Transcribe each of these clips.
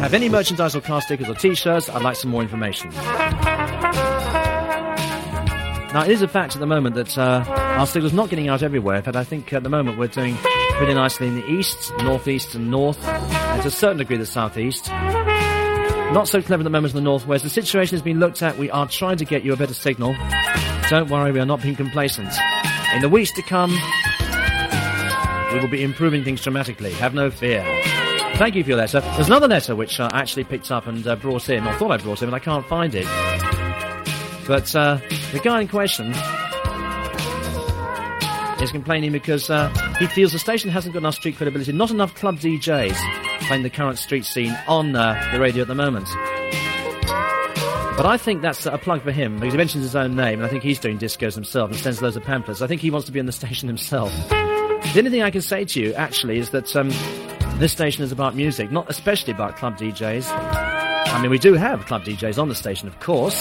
have any merchandise or car stickers or T-shirts, I'd like some more information. Now, it is a fact at the moment that our signal's not getting out everywhere. In fact, I think at the moment we're doing pretty nicely in the east, northeast and north, and to a certain degree the southeast. Not so clever at the moment in the northwest. The situation has been looked at. We are trying to get you a better signal. Don't worry, we are not being complacent. In the weeks to come, we will be improving things dramatically. Have no fear. Thank you for your letter. There's another letter which I actually picked up and brought in, or thought I brought in, but I can't find it. But the guy in question is complaining because he feels the station hasn't got enough street credibility, not enough club DJs playing the current street scene on the radio at the moment. But I think that's a plug for him, because he mentions his own name, and I think he's doing discos himself and sends loads of pamphlets. I think he wants to be on the station himself. The only thing I can say to you, actually, is that this station is about music, not especially about club DJs. I mean, we do have club DJs on the station, of course.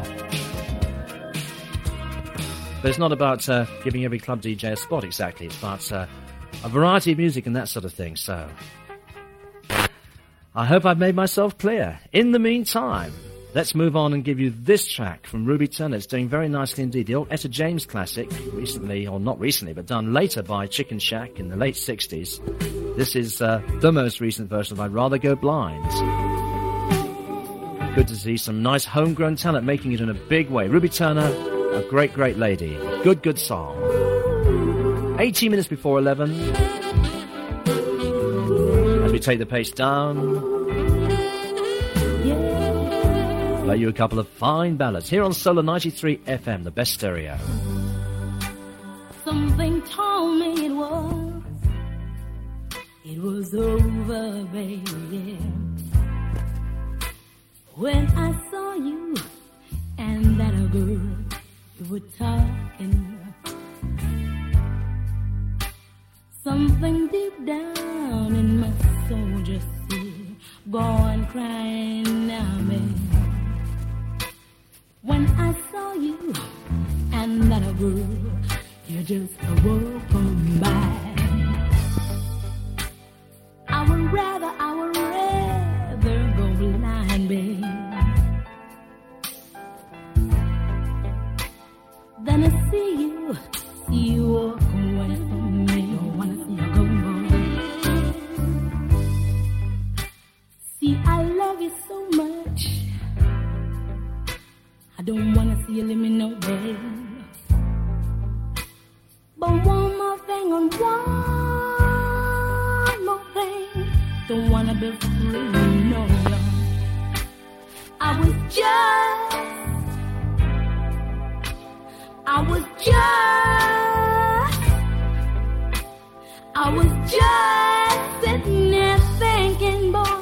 But it's not about giving every club DJ a spot, exactly. It's about a variety of music and that sort of thing, so... I hope I've made myself clear. In the meantime, let's move on and give you this track from Ruby Turner. It's doing very nicely indeed. The old Etta James classic, recently, or not recently, but done later by Chicken Shack in the late 60s. This is the most recent version of I'd Rather Go Blind. Good to see some nice homegrown talent making it in a big way. Ruby Turner, a great, great lady. Good, good song. 18 minutes before 11. As we take the pace down, play you a couple of fine ballads here on Solar 93 FM, the best stereo. Something told me it was over, baby. When I saw you and that other girl, you were talking. Something deep down in my soul just said, go on crying now, baby. When I saw you and that other girl, you just walked on by. I would rather go blind, babe, than to see you walk away from me. Don't wanna see you go, boy. See, I love you so much, I don't wanna see you let me know, babe. But one more thing, don't wanna be free, no. I was just sitting there thinking, boy,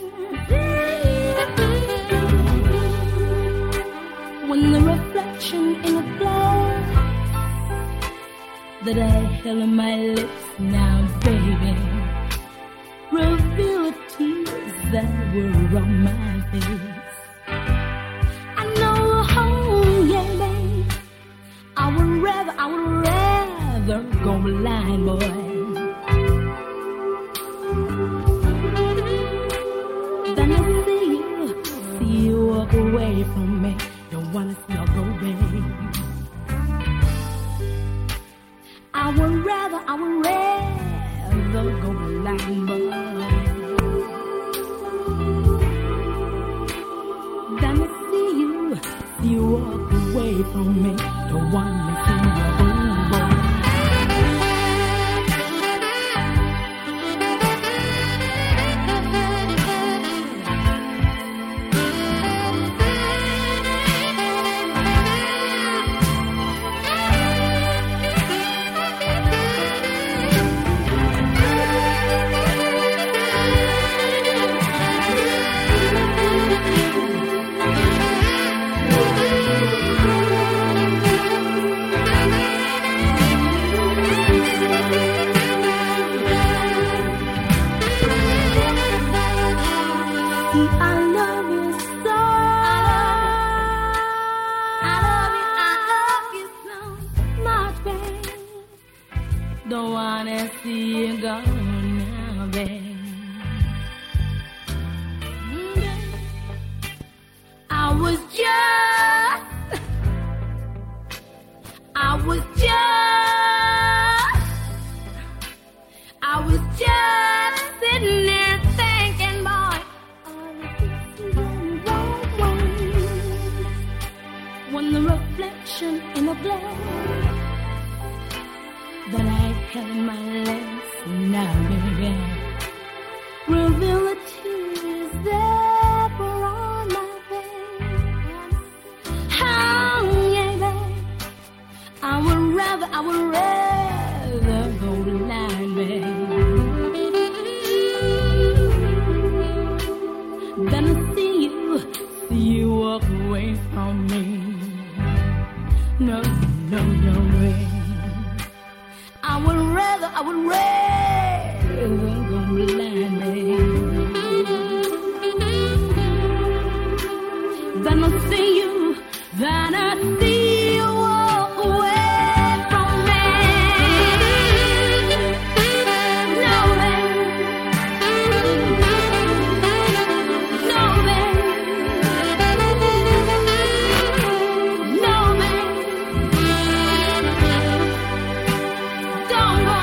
when the reflection in a glass that I held in my lips now, baby, reveal the tears that were on my face. I know, oh yeah, babe, I would rather go blind, boy, than to see you walk away from me. Don't wanna see you go, babe. I would rather go blind, boy, than to see you walk away from me. Don't wanna see you go, boy. Don't wanna see you go now, babe. was just sitting there thinking, boy, when the reflection in the glass that I held in my lips now, baby, reveal the tears that were on my face. Oh, yeah, baby, I would rather go blind, baby, than to see you walk away from me. No, no, no way. I would rather go blind, baby, than to see you walk away from me. No, baby. No, baby. No, baby. Don't go.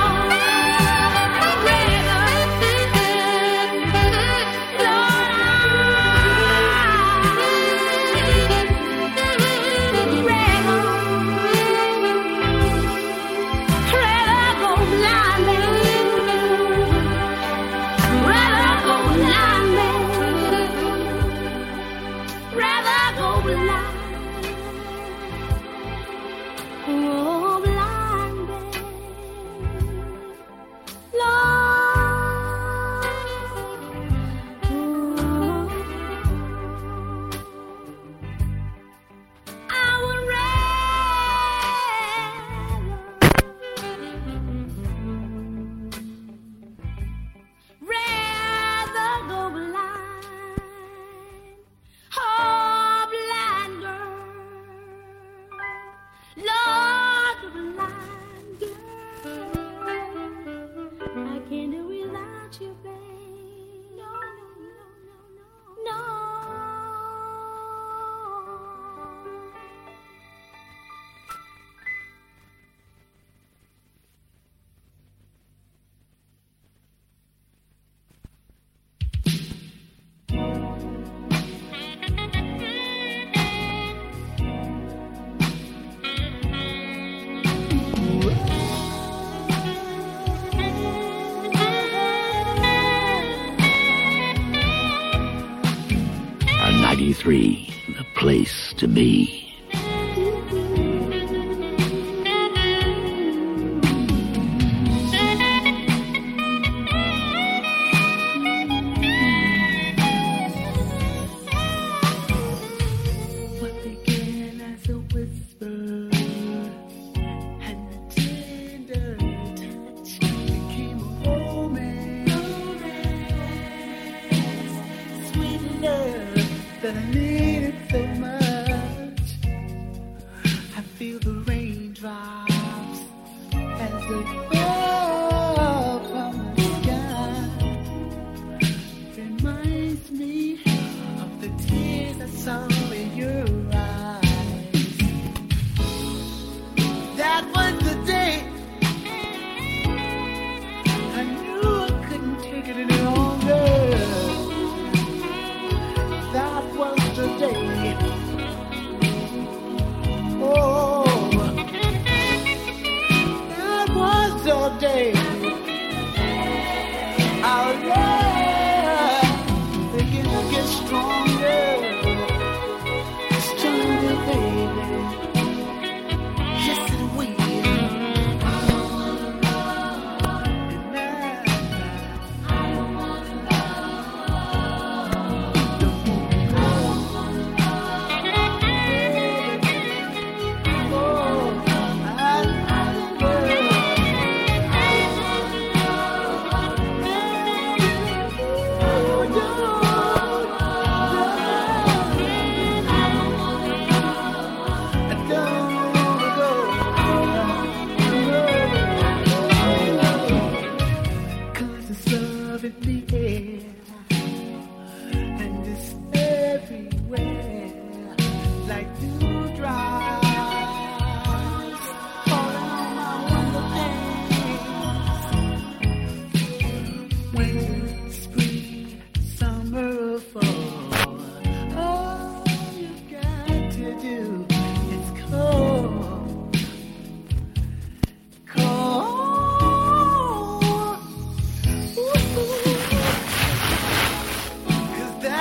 The place to be.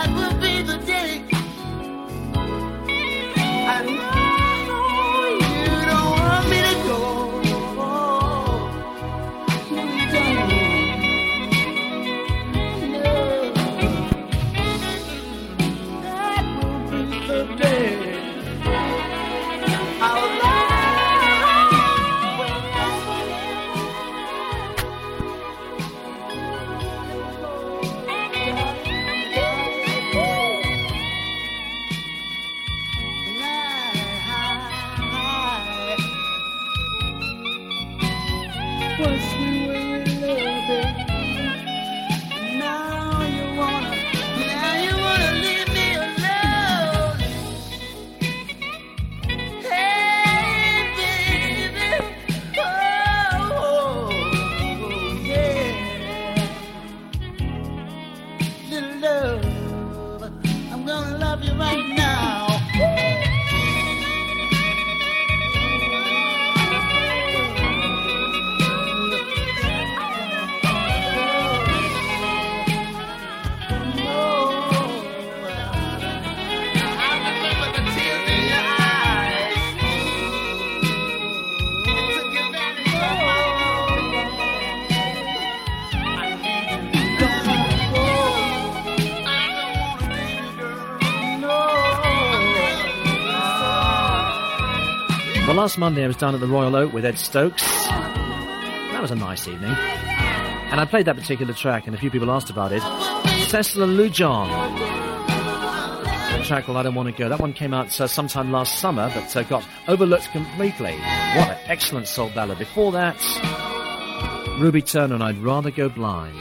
Well, last Monday I was down at the Royal Oak with Ed Stokes. That was a nice evening. And I played that particular track, and a few people asked about it. Cecil Lujon. The track called I Don't Want to Go. That one came out sometime last summer, but got overlooked completely. What an excellent soul ballad. Before that, Ruby Turner and I'd Rather Go Blind.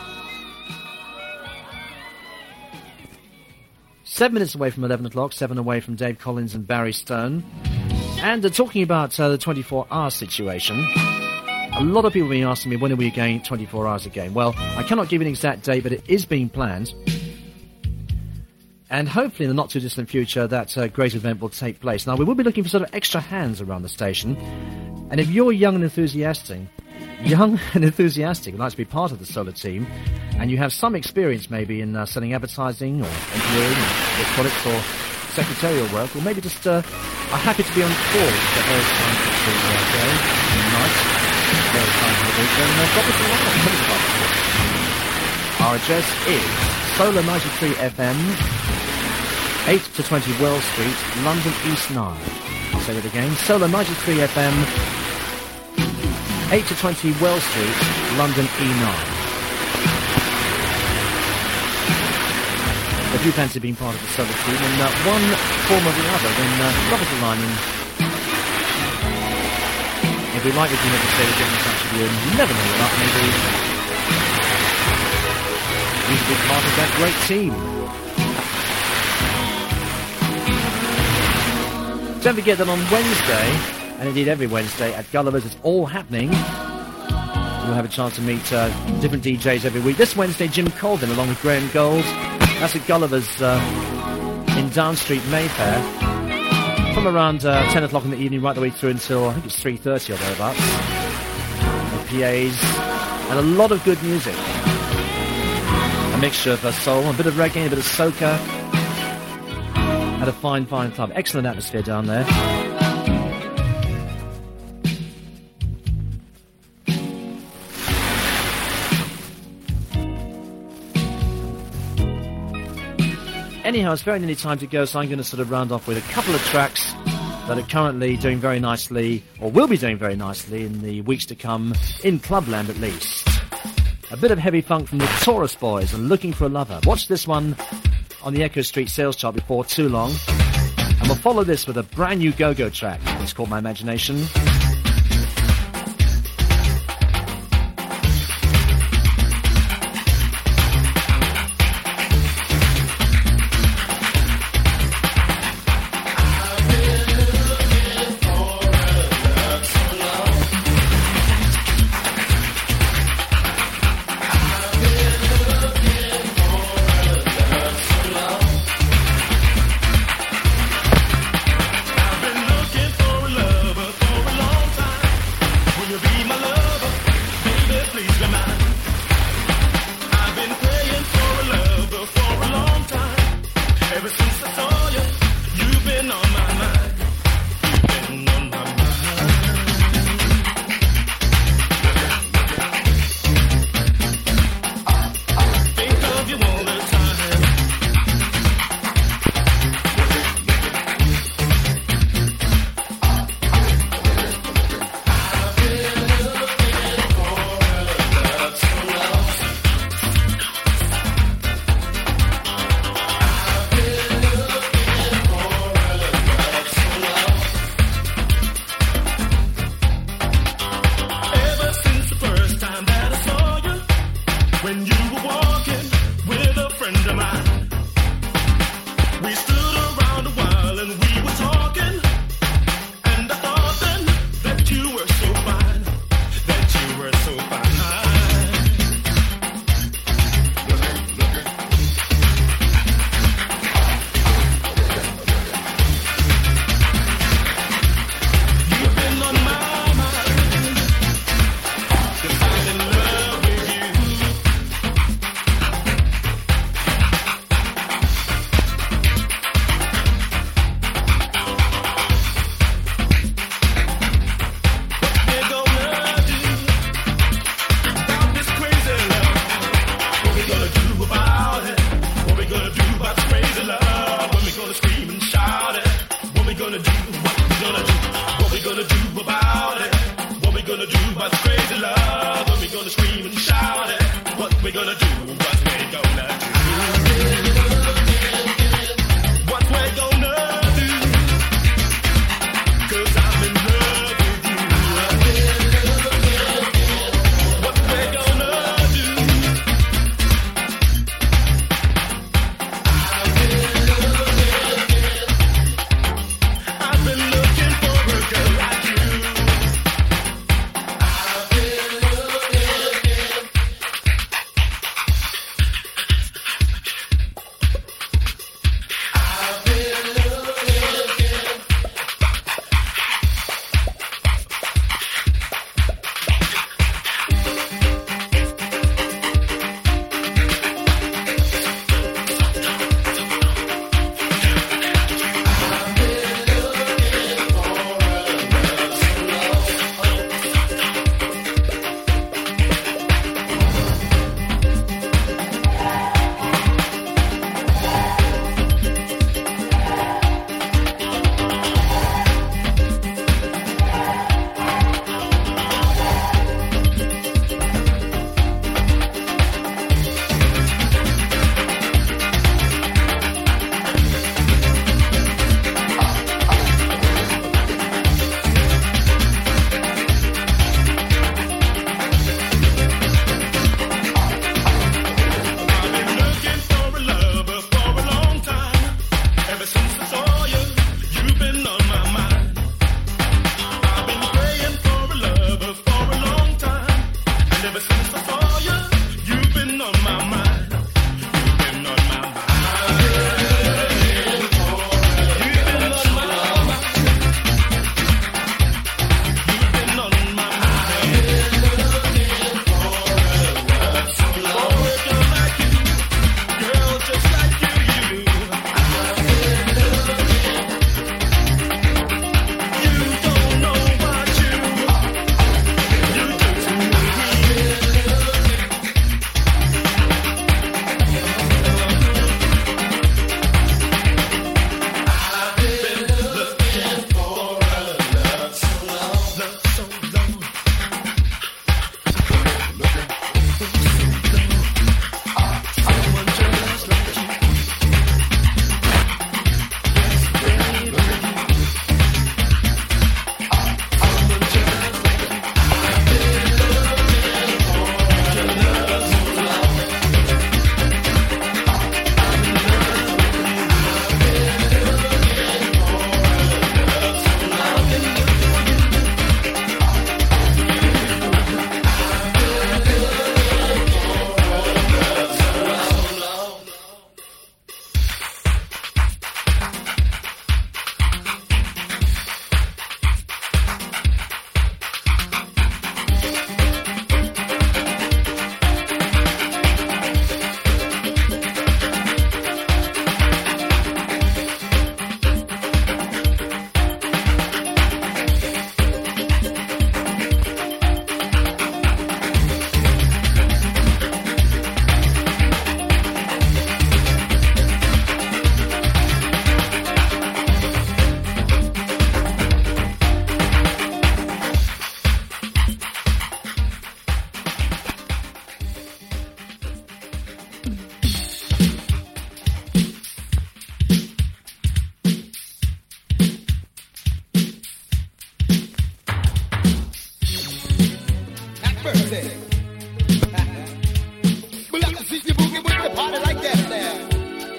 7 minutes away from 11 o'clock, 7 away from Dave Collins and Barry Stone. And talking about the 24-hour situation, a lot of people have been asking me, when are we going 24 hours again? Well, I cannot give you an exact date, but it is being planned. And hopefully in the not-too-distant future, that great event will take place. Now, we will be looking for sort of extra hands around the station. And if you're young and enthusiastic, would like to be part of the solar team, and you have some experience maybe in selling advertising or engineering or products or secretarial work, or maybe just are happy to be on call at various times of the day and night, various times of the week, then drop us a line. Tell us about it. Our address is Solar 93 FM, 8 to 20 Wells Street, London East 9. I'll say that again, Solar 93 FM, 8 to 20 Wells Street, London E9. If you fancy being part of the solar team in one form or the other, then drop us a line, and if we like what you never say, we'll get in touch with you, and you never know about maybe you could be part of that great team. Don't forget that on Wednesday, and indeed every Wednesday at Gulliver's, it's all happening. You'll have a chance to meet different DJs every week. This Wednesday, Jim Colvin along with Graham Gold. That's at Gulliver's in Down Street, Mayfair, from around 10 o'clock in the evening right the way through until, I think it's 3:30 or thereabouts. And PAs, and a lot of good music. A mixture of soul, a bit of reggae, a bit of soca. At a fine, fine club. Excellent atmosphere down there. Anyhow, it's very nearly time to go, so I'm going to sort of round off with a couple of tracks that are currently doing very nicely, or will be doing very nicely in the weeks to come, in Clubland at least. A bit of heavy funk from the Taurus Boys and Looking for a Lover. Watch this one on the Echo Street sales chart before too long. And we'll follow this with a brand new go-go track. It's called My Imagination. I've been looking for a lover for a long long time. Ever since I saw you, you've been on my mind. You've been on my mind. Think of you all the time.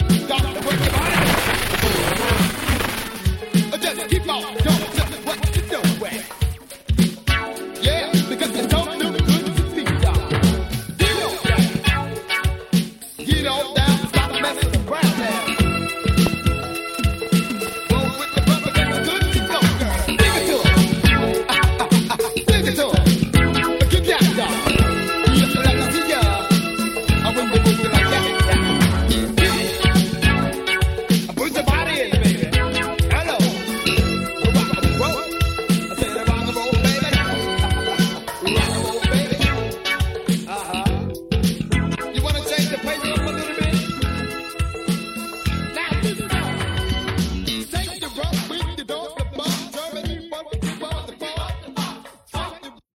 Stop the work. Just keep on.